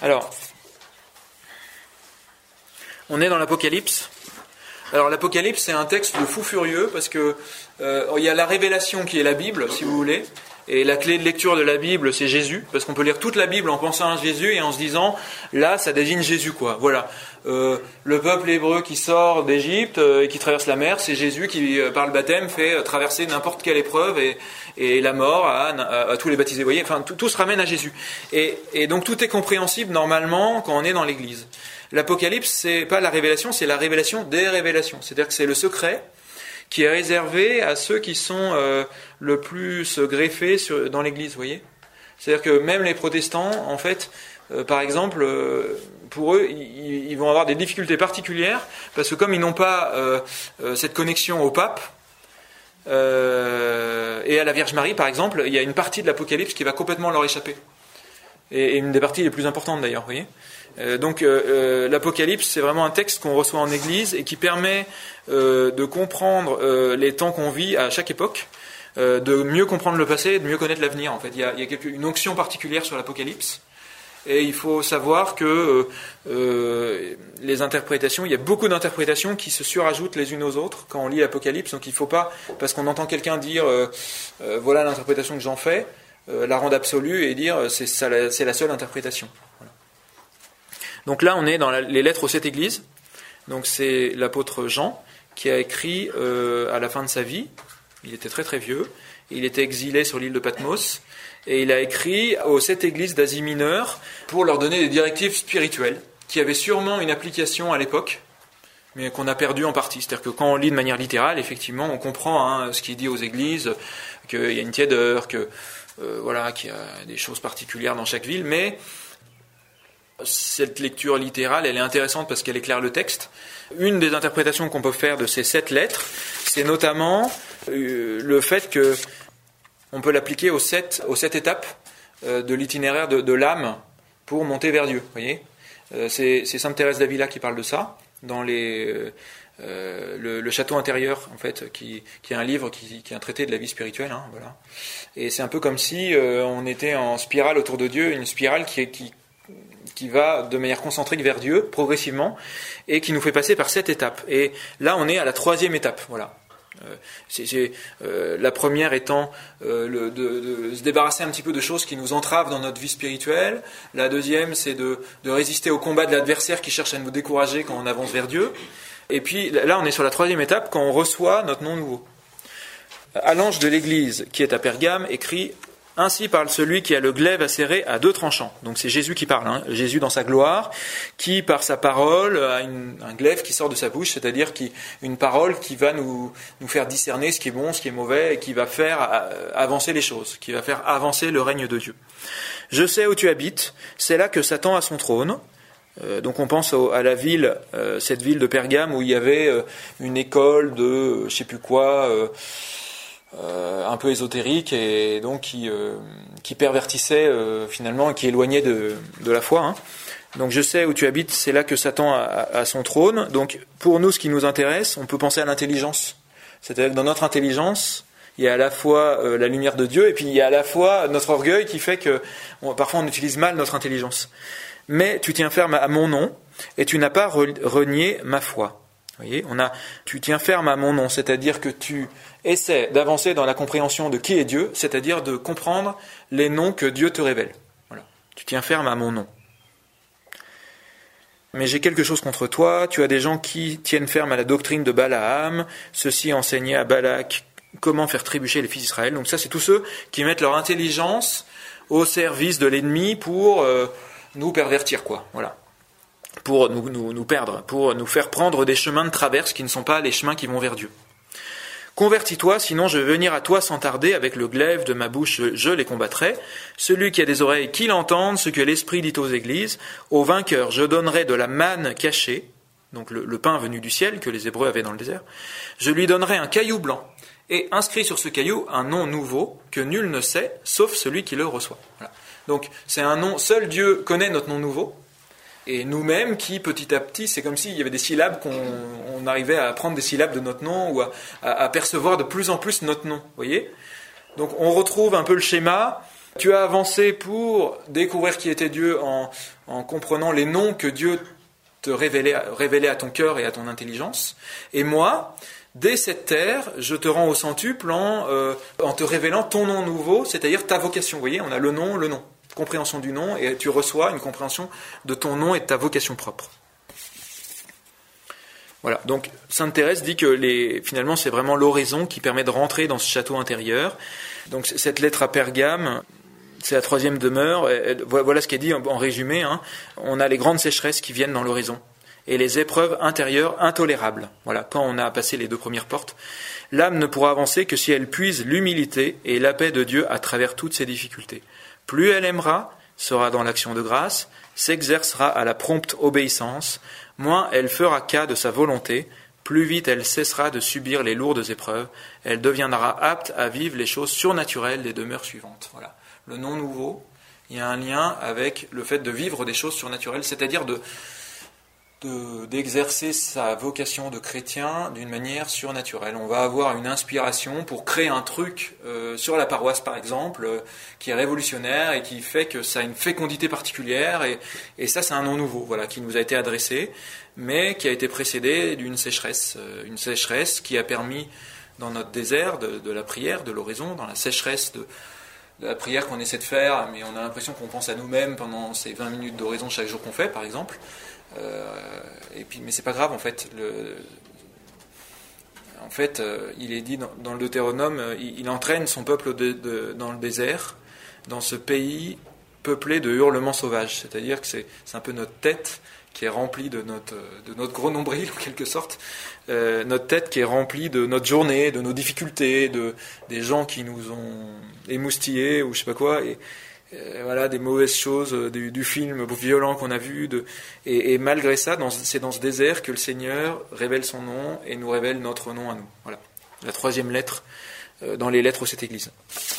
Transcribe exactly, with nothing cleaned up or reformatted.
Alors, on est dans l'Apocalypse. Alors l'Apocalypse, c'est un texte de fou furieux parce que euh, il y a la révélation qui est la Bible, si vous voulez, et la clé de lecture de la Bible, c'est Jésus, parce qu'on peut lire toute la Bible en pensant à Jésus et en se disant, là, ça désigne Jésus, quoi. Voilà. Euh, le peuple hébreu qui sort d'Égypte euh, et qui traverse la mer, c'est Jésus qui, euh, par le baptême, fait euh, traverser n'importe quelle épreuve et, et la mort à, à, à tous les baptisés. Vous voyez, enfin, tout, tout se ramène à Jésus. Et, et donc tout est compréhensible normalement quand on est dans l'Église. L'Apocalypse, c'est pas la révélation, c'est la révélation des révélations. C'est-à-dire que c'est le secret qui est réservé à ceux qui sont euh, le plus greffés sur, dans l'Église, vous voyez. C'est-à-dire que même les protestants, en fait, euh, par exemple, euh, pour eux, ils, ils vont avoir des difficultés particulières, parce que comme ils n'ont pas euh, euh, cette connexion au pape, euh, et à la Vierge Marie, par exemple, il y a une partie de l'Apocalypse qui va complètement leur échapper. Et, et une des parties les plus importantes, d'ailleurs, vous voyez. Euh, donc euh, euh, l'Apocalypse, c'est vraiment un texte qu'on reçoit en Église et qui permet euh, de comprendre euh, les temps qu'on vit à chaque époque, euh, de mieux comprendre le passé et de mieux connaître l'avenir. En fait, il y a, il y a quelque, une onction particulière sur l'Apocalypse et il faut savoir que euh, euh, les interprétations, il y a beaucoup d'interprétations qui se surajoutent les unes aux autres quand on lit l'Apocalypse. Donc il ne faut pas, parce qu'on entend quelqu'un dire euh, euh, voilà l'interprétation que j'en fais, euh, la rendre absolue et dire c'est, ça, c'est la seule interprétation. Voilà. Donc là, on est dans la, les lettres aux sept églises. Donc c'est l'apôtre Jean qui a écrit euh, à la fin de sa vie. Il était très très vieux. Il était exilé sur l'île de Patmos. Et il a écrit aux sept églises d'Asie mineure pour leur donner des directives spirituelles qui avaient sûrement une application à l'époque, mais qu'on a perdu en partie. C'est-à-dire que quand on lit de manière littérale, effectivement, on comprend hein, ce qu'il dit aux églises, qu'il y a une tiédeur, que euh, voilà, qu'il y a des choses particulières dans chaque ville, mais cette lecture littérale, elle est intéressante parce qu'elle éclaire le texte. Une des interprétations qu'on peut faire de ces sept lettres, c'est notamment euh, le fait que on peut l'appliquer aux sept, aux sept étapes euh, de l'itinéraire de, de l'âme pour monter vers Dieu. Vous voyez, euh, c'est, c'est Sainte Thérèse d'Avila qui parle de ça dans les, euh, euh, le, le château intérieur, en fait, qui, qui est un livre qui, qui est un traité de la vie spirituelle. Hein, voilà. Et c'est un peu comme si euh, on était en spirale autour de Dieu, une spirale qui, qui, qui va de manière concentrique vers Dieu progressivement et qui nous fait passer par sept étapes. Et là, on est à la troisième étape. Voilà. Euh, c'est, c'est, euh, la première étant euh, le, de, de se débarrasser un petit peu de choses qui nous entravent dans notre vie spirituelle. La deuxième, c'est de, de résister au combat de l'adversaire qui cherche à nous décourager quand on avance vers Dieu. Et puis là, on est sur la troisième étape quand on reçoit notre nom nouveau. À l'ange de l'église qui est à Pergame, écrit « Ainsi parle celui qui a le glaive acéré à deux tranchants ». Donc c'est Jésus qui parle, hein, Jésus dans sa gloire, qui par sa parole a une, un glaive qui sort de sa bouche, c'est-à-dire qui, une parole qui va nous, nous faire discerner ce qui est bon, ce qui est mauvais, et qui va faire avancer les choses, qui va faire avancer le règne de Dieu. « Je sais où tu habites, c'est là que Satan a son trône ». Euh, donc on pense au, à la ville, euh, cette ville de Pergame où il y avait euh, une école de euh, je sais plus quoi, euh, Euh, un peu ésotérique et donc qui, euh, qui pervertissait euh, finalement, qui éloignait de, de la foi. Hein. Donc je sais où tu habites, c'est là que Satan a, a son trône. Donc pour nous, ce qui nous intéresse, on peut penser à l'intelligence. C'est-à-dire que dans notre intelligence, il y a à la fois euh, la lumière de Dieu et puis il y a à la fois notre orgueil qui fait que on, parfois on utilise mal notre intelligence. Mais tu tiens ferme à mon nom et tu n'as pas renié ma foi. Vous voyez, on a, tu tiens ferme à mon nom, c'est-à-dire que tu essaies d'avancer dans la compréhension de qui est Dieu, c'est-à-dire de comprendre les noms que Dieu te révèle. Voilà. Tu tiens ferme à mon nom. Mais j'ai quelque chose contre toi, tu as des gens qui tiennent ferme à la doctrine de Balaam, ceux-ci enseignaient à Balak comment faire trébucher les fils d'Israël. Donc ça, c'est tous ceux qui mettent leur intelligence au service de l'ennemi pour euh, nous pervertir, quoi. Voilà. Pour nous, nous, nous perdre, pour nous faire prendre des chemins de traverse qui ne sont pas les chemins qui vont vers Dieu. Convertis-toi, sinon je vais venir à toi sans tarder, avec le glaive de ma bouche, je les combattrai. Celui qui a des oreilles, qu'il entende ce que l'Esprit dit aux églises. Au vainqueur, je donnerai de la manne cachée, donc le, le pain venu du ciel que les Hébreux avaient dans le désert. Je lui donnerai un caillou blanc, et inscrit sur ce caillou un nom nouveau que nul ne sait, sauf celui qui le reçoit. Voilà. Donc c'est un nom, seul Dieu connaît notre nom nouveau. Et nous-mêmes qui, petit à petit, c'est comme s'il y avait des syllabes qu'on on arrivait à apprendre des syllabes de notre nom ou à, à, à percevoir de plus en plus notre nom. Vous voyez ? Donc on retrouve un peu le schéma Tu as avancé pour découvrir qui était Dieu en, en comprenant les noms que Dieu te révélait, révélait à ton cœur et à ton intelligence. Et moi, dès cette terre, je te rends au centuple en, euh, en te révélant ton nom nouveau, c'est-à-dire ta vocation. Vous voyez, on a le nom, le nom. Compréhension du nom, et tu reçois une compréhension de ton nom et de ta vocation propre. Voilà, donc Sainte Thérèse dit que les, finalement c'est vraiment l'oraison qui permet de rentrer dans ce château intérieur. Donc cette lettre à Pergame, c'est la troisième demeure. Voilà ce qu'elle dit en résumé. Hein. On a les grandes sécheresses qui viennent dans l'horizon et les épreuves intérieures intolérables. Voilà, quand on a passé les deux premières portes, l'âme ne pourra avancer que si elle puise l'humilité et la paix de Dieu à travers toutes ses difficultés. Plus elle aimera, sera dans l'action de grâce, s'exercera à la prompte obéissance, moins elle fera cas de sa volonté, plus vite elle cessera de subir les lourdes épreuves, elle deviendra apte à vivre les choses surnaturelles des demeures suivantes. Voilà. Le nom nouveau, il y a un lien avec le fait de vivre des choses surnaturelles, c'est-à-dire de, de, d'exercer sa vocation de chrétien d'une manière surnaturelle. On va avoir une inspiration pour créer un truc euh, sur la paroisse, par exemple, euh, qui est révolutionnaire et qui fait que ça a une fécondité particulière. Et, et ça, c'est un nom nouveau, voilà, qui nous a été adressé, mais qui a été précédé d'une sécheresse. Euh, une sécheresse qui a permis, dans notre désert de, de la prière, de l'oraison, dans la sécheresse de, de la prière qu'on essaie de faire, mais on a l'impression qu'on pense à nous-mêmes pendant ces vingt minutes d'oraison chaque jour qu'on fait, par exemple. Euh, et puis, mais c'est pas grave en fait. Le, en fait, euh, il est dit dans, dans le Deutéronome, euh, il, il entraîne son peuple de, de, dans le désert, dans ce pays peuplé de hurlements sauvages. C'est-à-dire que c'est, c'est un peu notre tête qui est remplie de notre, de notre gros nombril en quelque sorte, euh, notre tête qui est remplie de notre journée, de nos difficultés, de des gens qui nous ont émoustillés ou je sais pas quoi. Et, Euh, voilà, des mauvaises choses, euh, du, du film violent qu'on a vu, de, et, et malgré ça, dans, c'est dans ce désert que le Seigneur révèle son nom et nous révèle notre nom à nous. Voilà, la troisième lettre euh, dans les lettres aux sept églises.